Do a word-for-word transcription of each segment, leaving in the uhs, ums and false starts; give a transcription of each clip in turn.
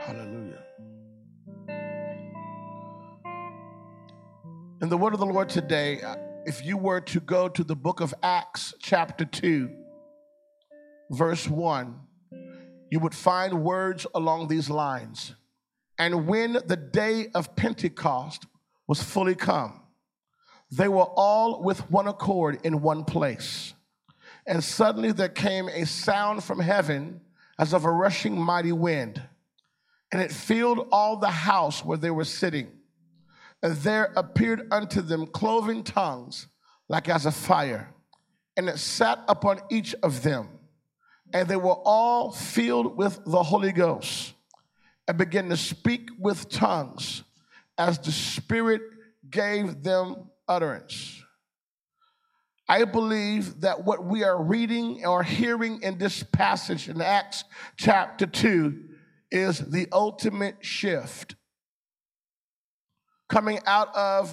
Hallelujah. In the word of the Lord today, if you were to go to the book of Acts, chapter two, verse one, you would find words along these lines. And when the day of Pentecost was fully come, they were all with one accord in one place. And suddenly there came a sound from heaven as of a rushing mighty wind, and it filled all the house where they were sitting. And there appeared unto them cloven tongues like as a fire, and it sat upon each of them. And they were all filled with the Holy Ghost, and began to speak with tongues as the Spirit gave them utterance. I believe that what we are reading or hearing in this passage in Acts chapter two is the ultimate shift. Coming out of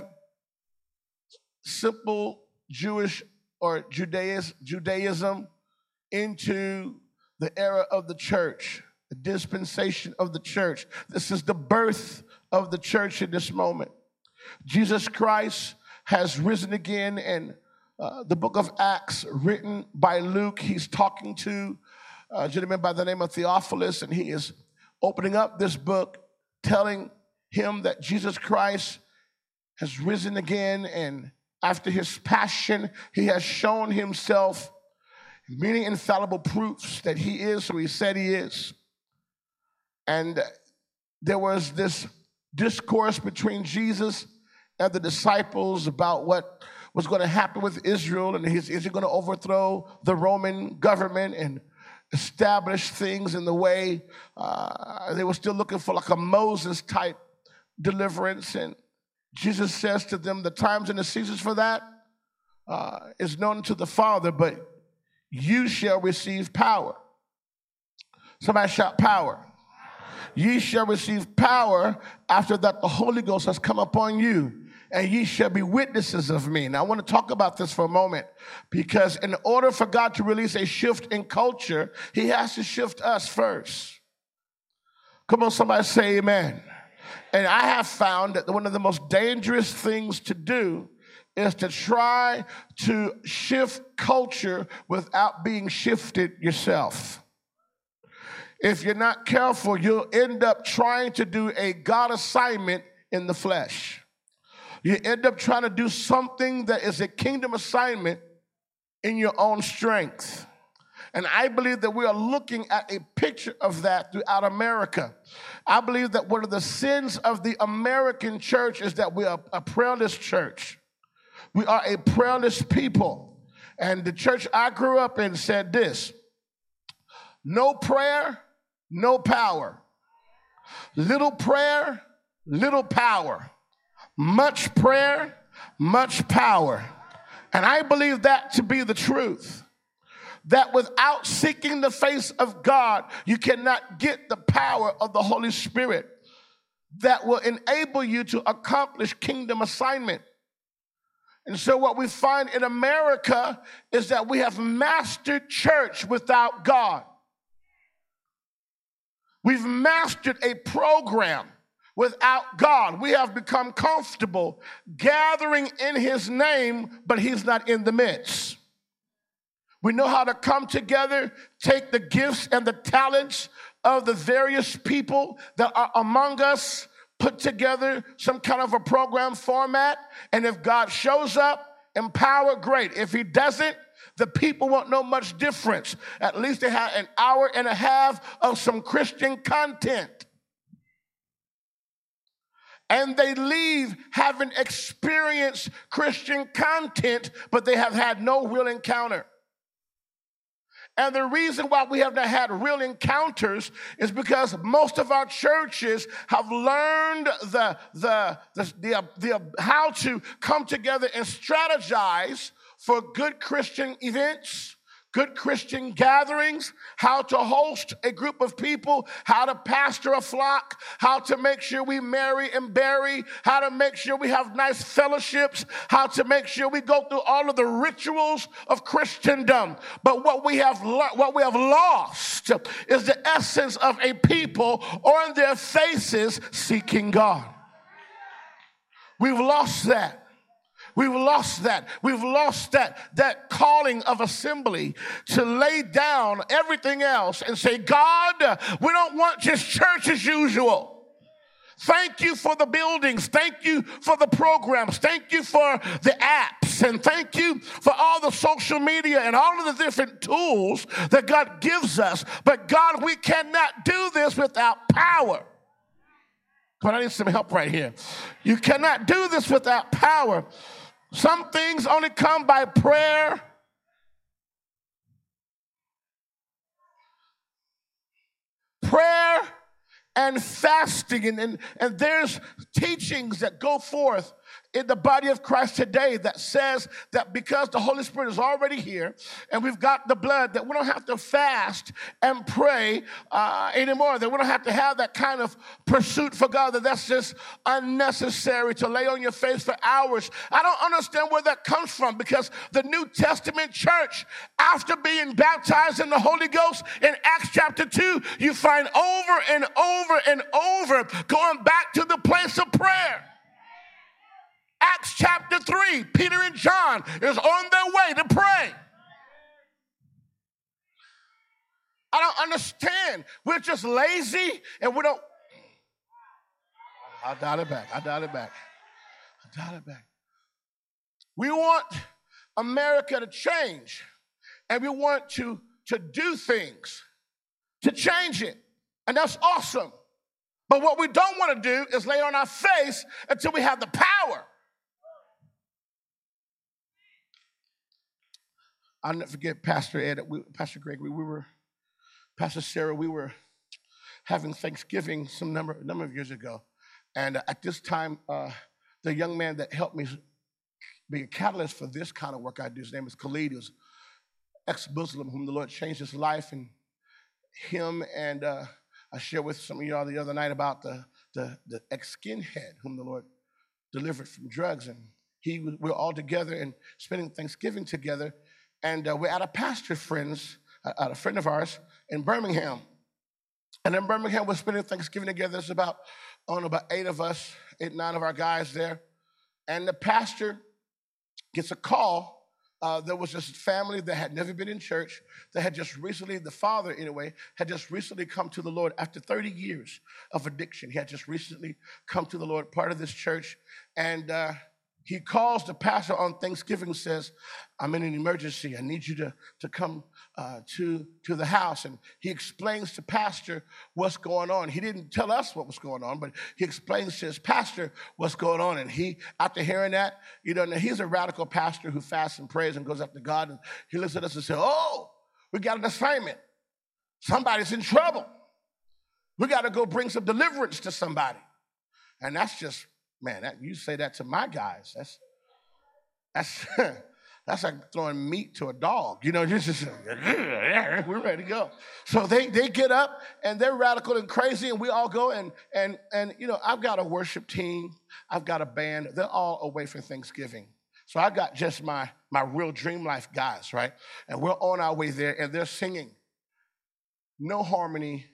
simple Jewish or Judaism, Judaism into the era of the church, the dispensation of the church. This is the birth of the church in this moment. Jesus Christ has risen again, and uh, the book of Acts, written by Luke, he's talking to a gentleman by the name of Theophilus, and he is opening up this book, telling him that Jesus Christ has risen again, and after his passion, he has shown himself many infallible proofs that he is who he said he is. And there was this discourse between Jesus and the disciples about what was going to happen with Israel, and is, is he going to overthrow the Roman government and establish things in the way uh, they were still looking for, like a Moses type deliverance. And Jesus says to them, the times and the seasons for that uh, is known to the Father, but you shall receive power. Somebody shout power. Ye shall receive power after that the Holy Ghost has come upon you, and ye shall be witnesses of me. Now, I want to talk about this for a moment, because in order for God to release a shift in culture, he has to shift us first. Come on, somebody say amen. And I have found that one of the most dangerous things to do is to try to shift culture without being shifted yourself. If you're not careful, you'll end up trying to do a God assignment in the flesh. You end up trying to do something that is a kingdom assignment in your own strength. And I believe that we are looking at a picture of that throughout America. I believe that one of the sins of the American church is that we are a prayerless church. We are a prayerless people. And the church I grew up in said this: no prayer, no power. Little prayer, little power. Much prayer, much power. And I believe that to be the truth. That without seeking the face of God, you cannot get the power of the Holy Spirit that will enable you to accomplish kingdom assignment. And so what we find in America is that we have mastered church without God. We've mastered a program without God. We have become comfortable gathering in his name, but he's not in the midst. We know how to come together, take the gifts and the talents of the various people that are among us, put together some kind of a program format, and if God shows up, empower, great. If he doesn't, the people won't know much difference. At least they have an hour and a half of some Christian content. And they leave having experienced Christian content, but they have had no real encounter. And the reason why we have not had real encounters is because most of our churches have learned the, the, the, the, the, how to come together and strategize for good Christian events, good Christian gatherings, how to host a group of people, how to pastor a flock, how to make sure we marry and bury, how to make sure we have nice fellowships, how to make sure we go through all of the rituals of Christendom. But what we have lo- what we have lost is the essence of a people on their faces seeking God. We've lost that. We've lost that. We've lost that, that calling of assembly to lay down everything else and say, God, we don't want just church as usual. Thank you for the buildings. Thank you for the programs. Thank you for the apps. And thank you for all the social media and all of the different tools that God gives us. But God, we cannot do this without power. Come on, I need some help right here. You cannot do this without power. Some things only come by prayer, prayer and fasting. And, and, and there's teachings that go forth in the body of Christ today that says that because the Holy Spirit is already here and we've got the blood, that we don't have to fast and pray uh, anymore, that we don't have to have that kind of pursuit for God, that that's just unnecessary to lay on your face for hours. I don't understand where that comes from, because the New Testament church, after being baptized in the Holy Ghost in Acts chapter two, you find over and over and over going back to the place of prayer. Acts chapter three, Peter and John is on their way to pray. I don't understand. We're just lazy and we don't. I dial it back. I dial it back. I dial it back. We want America to change, and we want to, to do things to change it. And that's awesome. But what we don't want to do is lay on our face until we have the power. I'll never forget Pastor Ed, we, Pastor Gregory, we were, Pastor Sarah, we were having Thanksgiving some number, number of years ago. And uh, at this time, uh, the young man that helped me be a catalyst for this kind of work I do, his name is Khalid. He was ex-Muslim whom the Lord changed his life. And him and uh, I shared with some of y'all the other night about the, the, the ex-skinhead whom the Lord delivered from drugs. And he was, we were all together and spending Thanksgiving together. And uh, we're at a pastor friend's, uh, at a friend of ours in Birmingham. And in Birmingham, we're spending Thanksgiving together. There's about, oh, about eight of us, eight, nine of our guys there. And the pastor gets a call. Uh, there was this family that had never been in church, that had just recently, the father anyway, had just recently come to the Lord after thirty years of addiction. He had just recently come to the Lord, part of this church. And uh, he calls the pastor on Thanksgiving and says, I'm in an emergency. I need you to, to come uh, to, to the house. And he explains to pastor what's going on. He didn't tell us what was going on, but he explains to his pastor what's going on. And he, after hearing that, you know, he's a radical pastor who fasts and prays and goes up to God. And he looks at us and says, oh, we got an assignment. Somebody's in trouble. We got to go bring some deliverance to somebody. And that's just, man, that, you say that to my guys. That's that's that's like throwing meat to a dog. You know, just, just we're ready to go. So they they get up and they're radical and crazy, and we all go and and and you know, I've got a worship team, I've got a band. They're all away for Thanksgiving. So I got just my my real Dream Life guys, right? And we're on our way there, and they're singing. No harmony,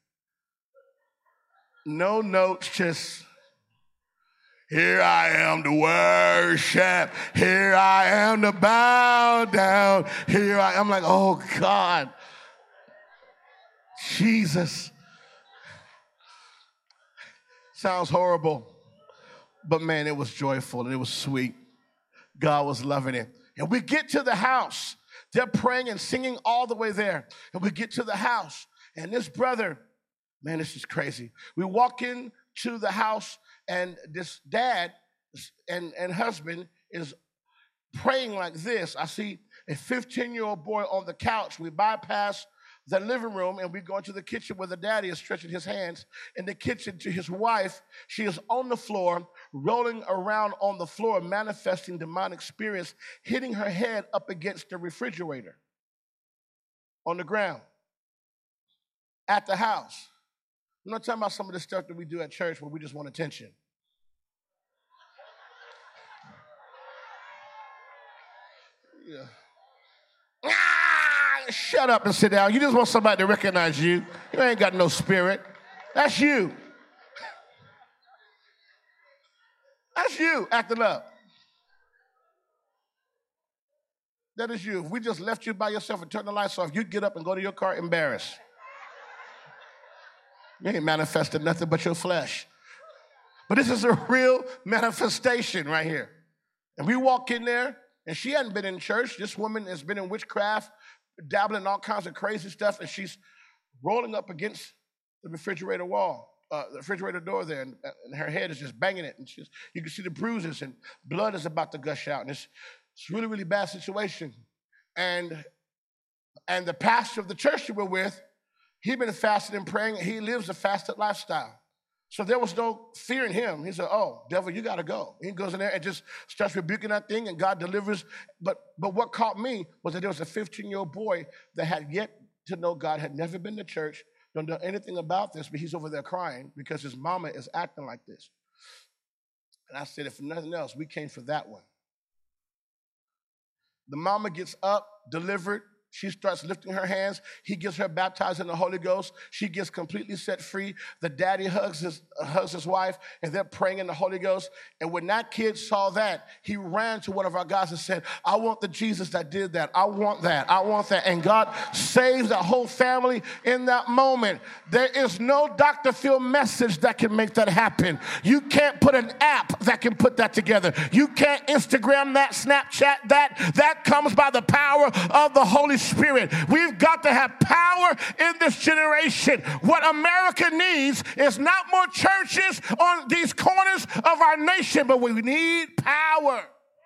no notes, just here I am to worship. Here I am to bow down. Here I am. I'm like, oh, God. Jesus. Sounds horrible. But, man, it was joyful and it was sweet. God was loving it. And we get to the house. They're praying and singing all the way there. And we get to the house. And this brother, man, this is crazy. We walk in to the house, and this dad and, and husband is praying like this. I see a fifteen-year-old boy on the couch. We bypass the living room, and we go into the kitchen where the daddy is stretching his hands in the kitchen to his wife. She is on the floor, rolling around on the floor, manifesting demonic spirits, hitting her head up against the refrigerator. on the ground at the house. I'm not talking about some of the stuff that we do at church where we just want attention. Yeah. Ah, shut up and sit down. You just want somebody to recognize you. You ain't got no spirit. That's you. That's you acting up. That is you. If we just left you by yourself and turned the lights off, you'd get up and go to your car embarrassed. You ain't manifested nothing but your flesh. But this is a real manifestation right here. And we walk in there, and she hadn't been in church. This woman has been in witchcraft, dabbling in all kinds of crazy stuff, and she's rolling up against the refrigerator wall, uh, the refrigerator door there, and, and her head is just banging it. And she's, you can see the bruises, and blood is about to gush out. And it's, it's a really, really bad situation. And, and the pastor of the church that we're with, he'd been fasting and praying. He lives a fasted lifestyle. So there was no fear in him. He said, oh, devil, you got to go. He goes in there and just starts rebuking that thing, and God delivers. But but what caught me was that there was a fifteen-year-old boy that had yet to know God, had never been to church, don't know anything about this, but he's over there crying because his mama is acting like this. And I said, if nothing else, we came for that one. The mama gets up, delivered. She starts lifting her hands. He gets her baptized in the Holy Ghost. She gets completely set free. The daddy hugs his, uh, hugs his wife, and they're praying in the Holy Ghost. And when that kid saw that, he ran to one of our guys and said, I want the Jesus that did that. I want that. I want that. And God saves that whole family in that moment. There is no Doctor Phil message that can make that happen. You can't put an app that can put that together. You can't Instagram that, Snapchat that. That comes by the power of the Holy Spirit. We've got to have power in this generation. What America needs is not more churches on these corners of our nation, but we need power.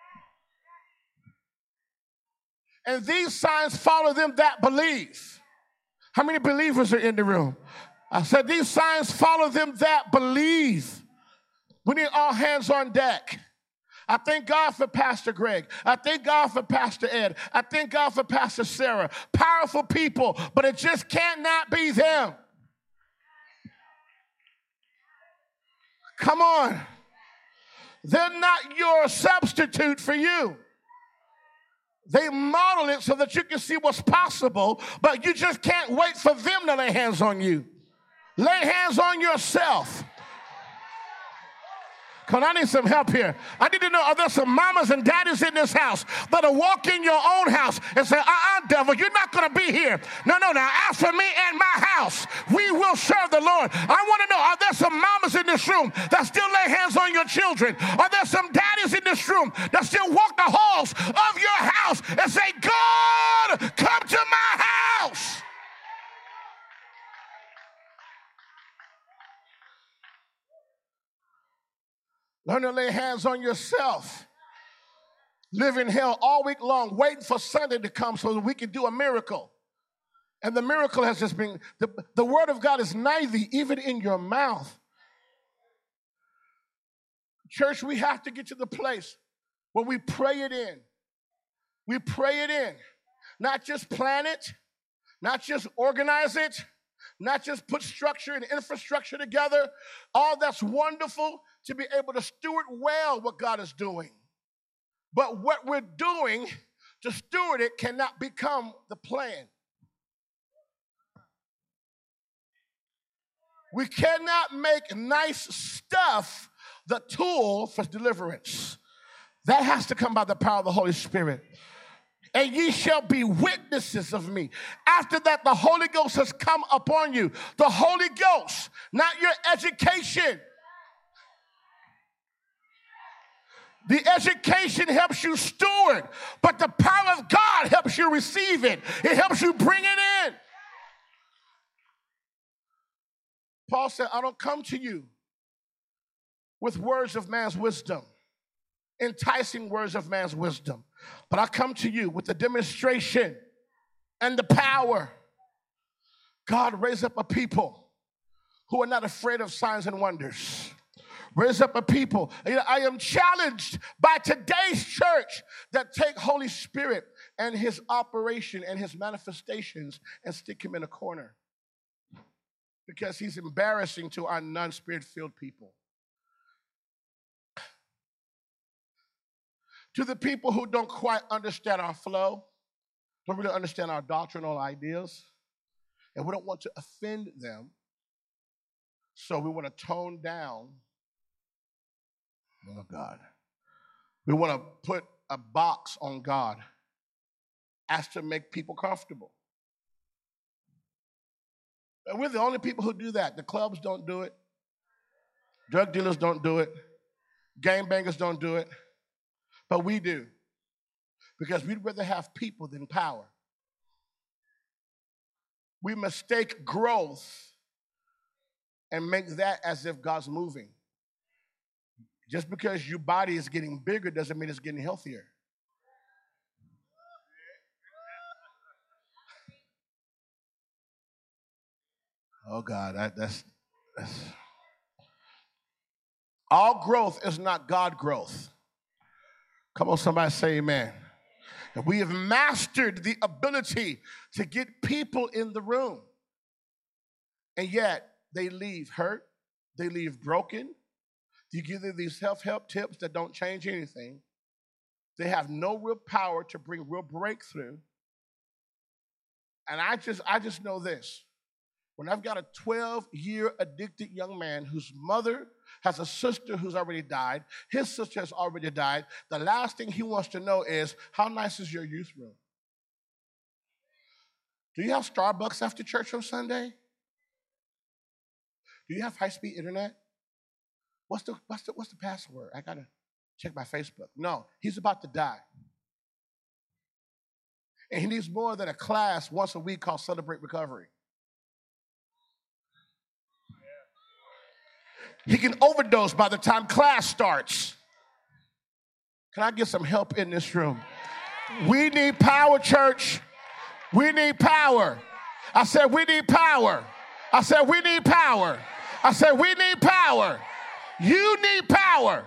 And these signs follow them that believe. How many believers are in the room? I said these signs follow them that believe. We need all hands on deck. I thank God for Pastor Greg. I thank God for Pastor Ed. I thank God for Pastor Sarah. Powerful people, but it just cannot be them. Come on. They're not your substitute for you. They model it so that you can see what's possible, but you just can't wait for them to lay hands on you. Lay hands on yourself. Come on, I need some help here. I need to know, are there some mamas and daddies in this house that'll walk in your own house and say, uh-uh, devil, you're not going to be here. No, no, now, as for me and my house, we will serve the Lord. I want to know, are there some mamas in this room that still lay hands on your children? Are there some daddies in this room that still walk the halls of your house and say, God, come to my house? Learn to lay hands on yourself. Live in hell all week long, waiting for Sunday to come so that we can do a miracle. And the miracle has just been, the, the word of God is nigh thee, even in your mouth. Church, we have to get to the place where we pray it in. We pray it in. Not just plan it, not just organize it, not just put structure and infrastructure together. All that's wonderful to be able to steward well what God is doing. But what we're doing to steward it cannot become the plan. We cannot make nice stuff the tool for deliverance. That has to come by the power of the Holy Spirit. And ye shall be witnesses of me. After that, the Holy Ghost has come upon you. The Holy Ghost, not your education. The education helps you steward, but the power of God helps you receive it. It helps you bring it in. Paul said, I don't come to you with words of man's wisdom, enticing words of man's wisdom, but I come to you with the demonstration and the power. God raised up a people who are not afraid of signs and wonders. Raise up a people. I am challenged by today's church that take Holy Spirit and his operation and his manifestations and stick him in a corner because he's embarrassing to our non-spirit-filled people. To the people who don't quite understand our flow, don't really understand our doctrinal ideas, and we don't want to offend them, so we want to tone down, oh God, we want to put a box on God as to make people comfortable. And we're the only people who do that. The clubs don't do it. Drug dealers don't do it. Gangbangers don't do it. But we do. Because we'd rather have people than power. We mistake growth and make that as if God's moving. Just because your body is getting bigger doesn't mean it's getting healthier. Oh God, that, that's, that's... All growth is not God growth. Come on, somebody say amen. And we have mastered the ability to get people in the room. And yet, they leave hurt. They leave broken. You give them these self-help tips that don't change anything. They have no real power to bring real breakthrough. And I just, I just know this. When I've got a twelve-year addicted young man whose mother has a sister who's already died, his sister has already died, the last thing he wants to know is, how nice is your youth room? Do you have Starbucks after church on Sunday? Do you have high-speed internet? What's the, what's the, what's the password? I got to check my Facebook. No, he's about to die. And he needs more than a class once a week called Celebrate Recovery. He can overdose by the time class starts. Can I get some help in this room? We need power, church. We need power. I said we need power. I said we need power. I said we need power. You need power.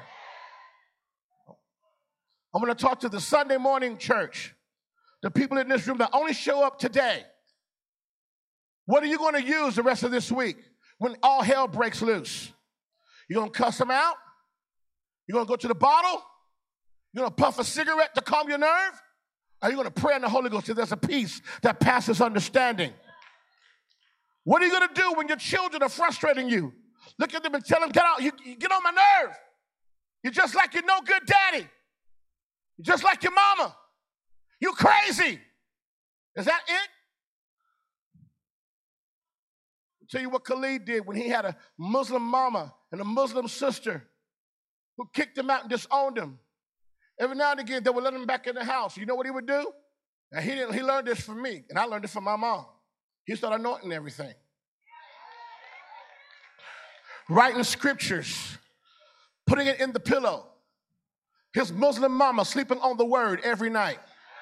I'm going to talk to the Sunday morning church, the people in this room that only show up today. What are you going to use the rest of this week when all hell breaks loose? You're going to cuss them out? You're going to go to the bottle? You're going to puff a cigarette to calm your nerve? Or are you going to pray in the Holy Ghost till there's a peace that passes understanding? What are you going to do when your children are frustrating you? Look at them and tell them, get out. You, you get on my nerve. You're just like your no good daddy. You're just like your mama. You crazy. Is that it? I'll tell you what Khalid did when he had a Muslim mama and a Muslim sister who kicked him out and disowned him. Every now and again, they would let him back in the house. You know what he would do? And he didn't. He learned this from me, and I learned it from my mom. He started anointing everything. Writing scriptures, putting it in the pillow. His Muslim mama sleeping on the word every night.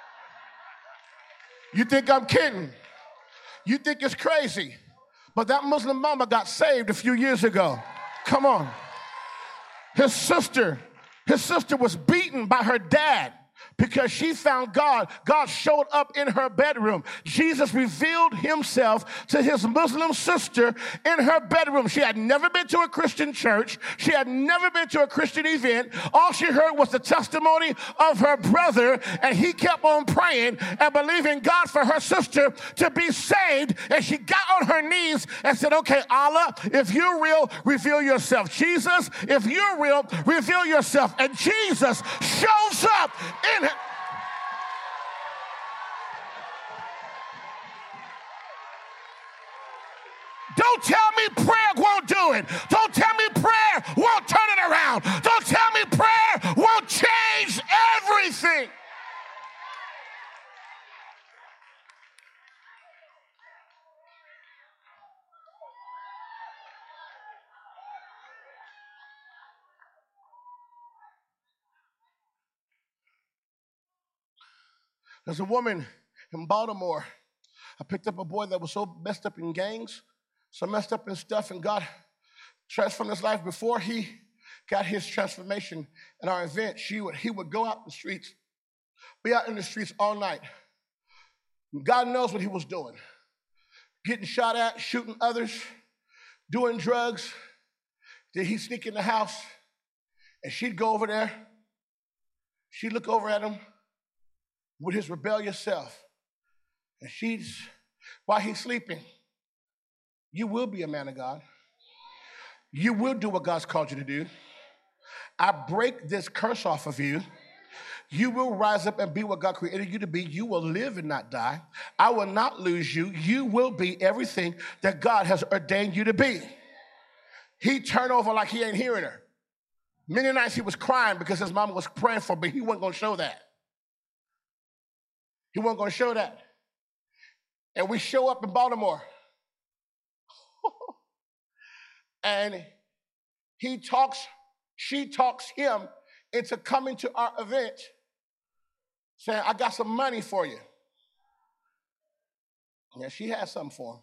You think I'm kidding? You think it's crazy? But that Muslim mama got saved a few years ago. Come on. His sister, his sister was beaten by her dad because she found God. God showed up in her bedroom. Jesus revealed himself to his Muslim sister in her bedroom. She had never been to a Christian church. She had never been to a Christian event. All she heard was the testimony of her brother, and he kept on praying and believing God for her sister to be saved. And she got on her knees and said, okay, Allah, if you're real, reveal yourself. Jesus, if you're real, reveal yourself. And Jesus shows up in Don't tell me prayer won't do it. Don't tell me prayer won't turn it around. Don't tell me prayer won't change everything. There's a woman in Baltimore. I picked up a boy that was so messed up in gangs, so messed up in stuff, and God transformed his life. Before he got his transformation at our event, she would, he would go out in the streets, be out in the streets all night, God knows what he was doing. Getting shot at, shooting others, doing drugs. Did he sneak in the house? And she'd go over there. She'd look over at him with his rebellious self. And she'd, while he's sleeping, you will be a man of God. You will do what God's called you to do. I break this curse off of you. You will rise up and be what God created you to be. You will live and not die. I will not lose you. You will be everything that God has ordained you to be. He turned over like he ain't hearing her. Many nights he was crying because his mama was praying for him, but he wasn't going to show that. He wasn't going to show that. And we show up in Baltimore. And he talks, she talks him into coming to our event, saying, I got some money for you. Yeah, she had something for him.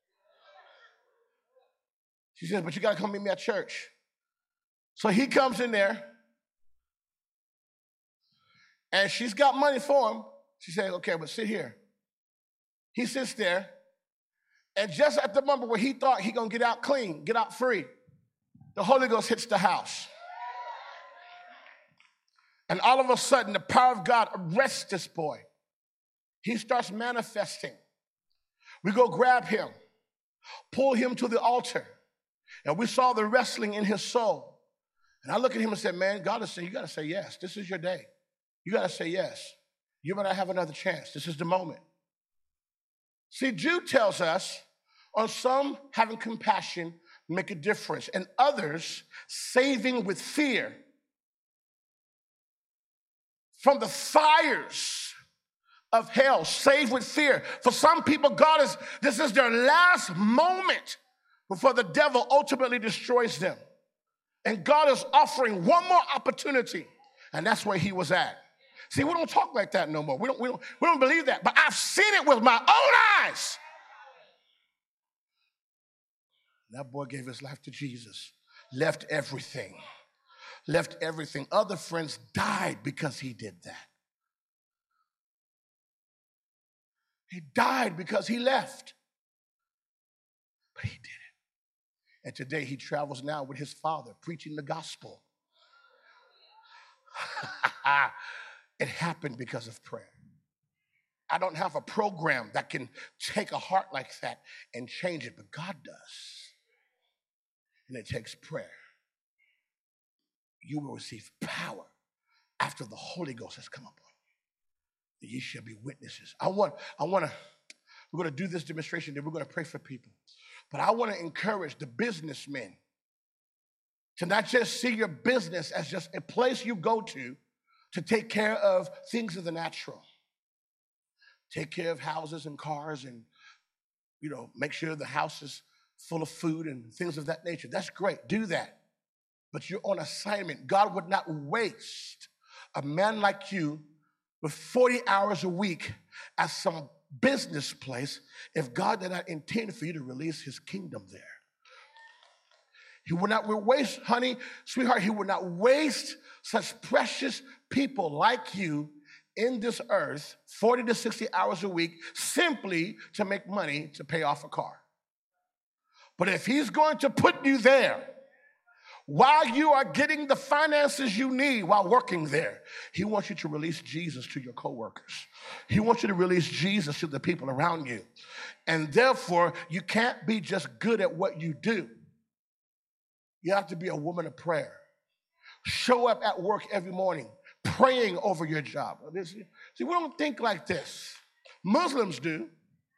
She says, but you got to come meet me at church. So he comes in there, and she's got money for him. She said, okay, but sit here. He sits there, and just at the moment where he thought he going to get out clean, get out free, the Holy Ghost hits the house. And all of a sudden, the power of God arrests this boy. He starts manifesting. We go grab him, pull him to the altar, and we saw the wrestling in his soul. And I look at him and said, man, God is saying, you got to say yes. This is your day. You got to say yes. You better have another chance. This is the moment. See, Jude tells us, on some having compassion make a difference, and others saving with fear from the fires of hell, save with fear. For some people, God is, this is their last moment before the devil ultimately destroys them. And God is offering one more opportunity, and that's where he was at. See, we don't talk like that no more. We don't, we don't, we don't believe that, but I've seen it with my own eyes. That boy gave his life to Jesus, left everything, left everything. Other friends died because he did that. He died because he left, but he did it. And today he travels now with his father, preaching the gospel. It happened because of prayer. I don't have a program that can take a heart like that and change it, but God does. And it takes prayer. You will receive power after the Holy Ghost has come upon you. Ye shall be witnesses. I want, I want to, we're going to do this demonstration, then we're going to pray for people. But I want to encourage the businessmen to not just see your business as just a place you go to to take care of things of the natural. Take care of houses and cars and, you know, make sure the house is full of food and things of that nature. That's great. Do that. But you're on assignment. God would not waste a man like you with forty hours a week at some business place if God did not intend for you to release his kingdom there. He would not waste, honey, sweetheart, he would not waste such precious people like you in this earth forty to sixty hours a week simply to make money to pay off a car. But if he's going to put you there while you are getting the finances you need while working there, he wants you to release Jesus to your coworkers. He wants you to release Jesus to the people around you. And therefore, you can't be just good at what you do. You have to be a woman of prayer. Show up at work every morning praying over your job. See, we don't think like this. Muslims do.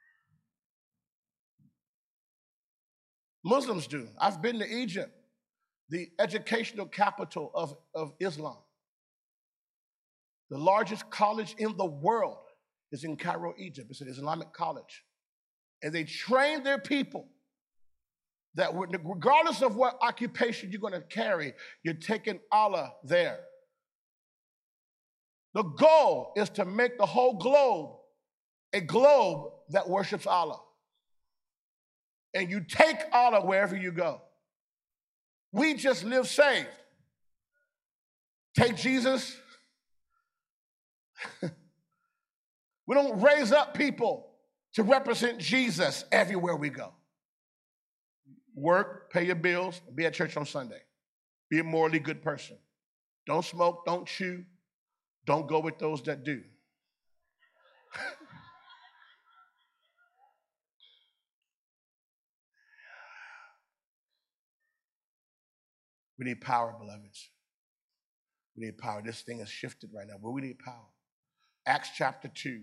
Muslims do. I've been to Egypt, the educational capital of, of Islam. The largest college in the world is in Cairo, Egypt. It's an Islamic college. And they train their people that regardless of what occupation you're going to carry, you're taking Allah there. The goal is to make the whole globe a globe that worships Allah. And you take Allah wherever you go. We just live saved. Take Jesus. We don't raise up people to represent Jesus everywhere we go. Work, pay your bills, be at church on Sunday. Be a morally good person. Don't smoke, don't chew, don't go with those that do. We need power, beloveds. We need power. This thing has shifted right now, but we need power. Acts chapter two,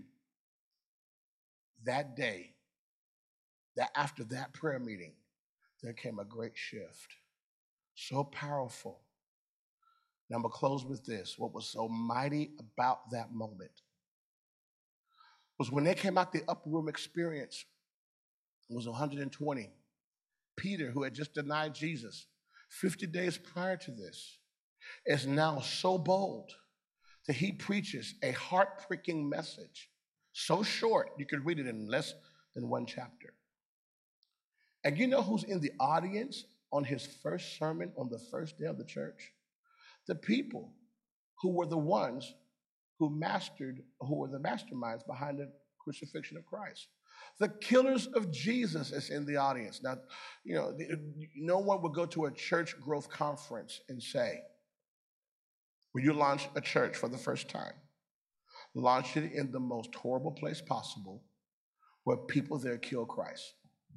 that day, that after that prayer meeting, there came a great shift. So powerful. Now I'm going to close with this. What was so mighty about that moment was when they came out the upper room experience, it was one hundred twenty. Peter, who had just denied Jesus fifty days prior to this, is now so bold that he preaches a heart-pricking message, so short you could read it in less than one chapter. And you know who's in the audience on his first sermon on the first day of the church? The people who were the ones who mastered, who were the masterminds behind the crucifixion of Christ. The killers of Jesus is in the audience. Now, you know, no one would go to a church growth conference and say, when you launch a church for the first time, launch it in the most horrible place possible where people there kill Christ.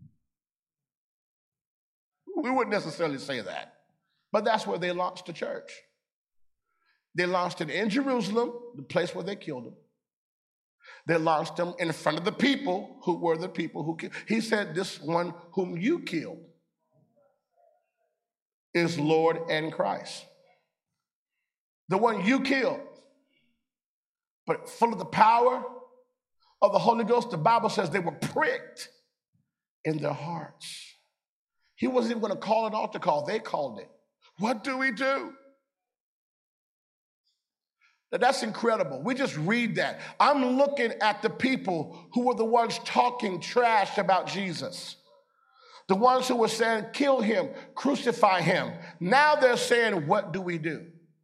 We wouldn't necessarily say that, but that's where they launched the church. They launched it in Jerusalem, the place where they killed him. They launched him in front of the people who were the people who killed. He said, this one whom you killed is Lord and Christ. The one you killed, but full of the power of the Holy Ghost, the Bible says they were pricked in their hearts. He wasn't even going to call an altar call. They called it. What do we do? Now, that's incredible. We just read that. I'm looking at the people who were the ones talking trash about Jesus. The ones who were saying, kill him, crucify him. Now they're saying, what do we do?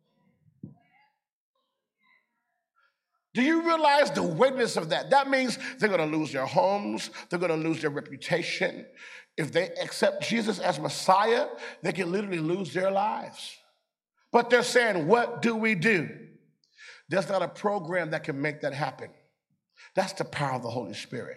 Do you realize the weightiness of that? That means they're going to lose their homes. They're going to lose their reputation. If they accept Jesus as Messiah, they can literally lose their lives. But they're saying, what do we do? There's not a program that can make that happen. That's the power of the Holy Spirit.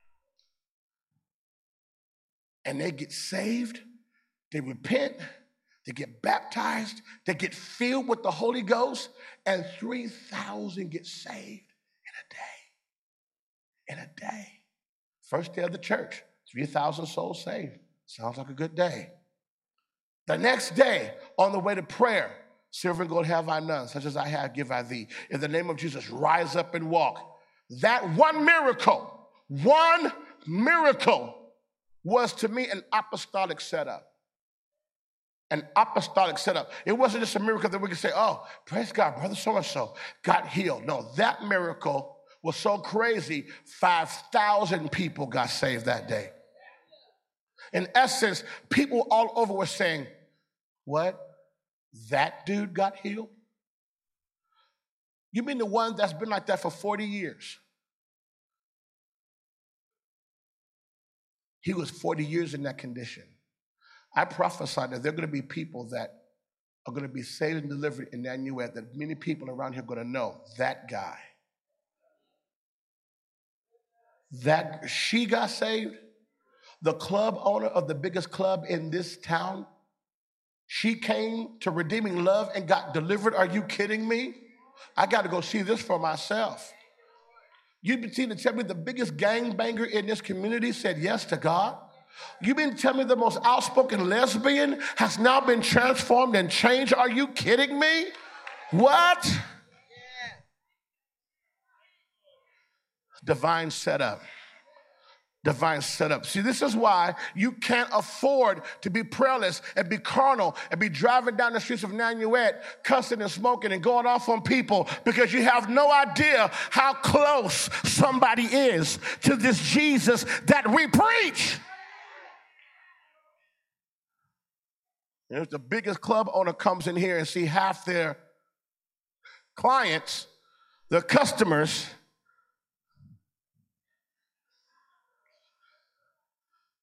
And they get saved, they repent, they get baptized, they get filled with the Holy Ghost, and three thousand get saved in a day. In a day. First day of the church, three thousand souls saved. Sounds like a good day. The next day, on the way to prayer, silver and gold have I none, such as I have give I thee. In the name of Jesus, rise up and walk. That one miracle, one miracle was to me an apostolic setup. An apostolic setup. It wasn't just a miracle that we could say, oh, praise God, brother so-and-so got healed. No, that miracle was so crazy, five thousand people got saved that day. In essence, people all over were saying, what? That dude got healed? You mean the one that's been like that for forty years? He was forty years in that condition. I prophesied that there are going to be people that are going to be saved and delivered in Nanuet, that many people around here are going to know that guy. That she got saved, the club owner of the biggest club in this town, she came to Redeeming Love and got delivered. Are you kidding me? I got to go see this for myself. You've been seen to tell me the biggest gangbanger in this community said yes to God? You've been telling me the most outspoken lesbian has now been transformed and changed? Are you kidding me? What? Yeah. Divine setup. Divine setup. See, this is why you can't afford to be prayerless and be carnal and be driving down the streets of Nanuet, cussing and smoking and going off on people, because you have no idea how close somebody is to this Jesus that we preach. And if the biggest club owner comes in here and see half their clients, their customers,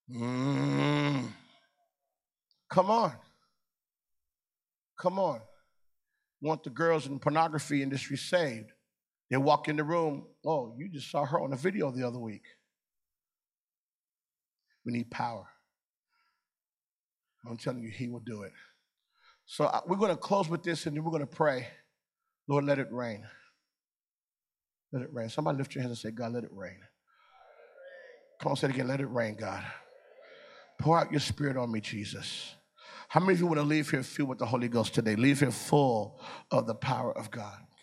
Mm. Come on. Come on. Want the girls in the pornography industry saved. They walk in the room. Oh, you just saw her on a video the other week. We need power. I'm telling you, he will do it. So uh, we're going to close with this and then we're going to pray. Lord, let it rain. Let it rain. Somebody lift your hands and say, God, let it rain. Come on, say it again. Let it rain, God. Pour out your spirit on me, Jesus. How many of you want to leave here filled with the Holy Ghost today? Leave here full of the power of God.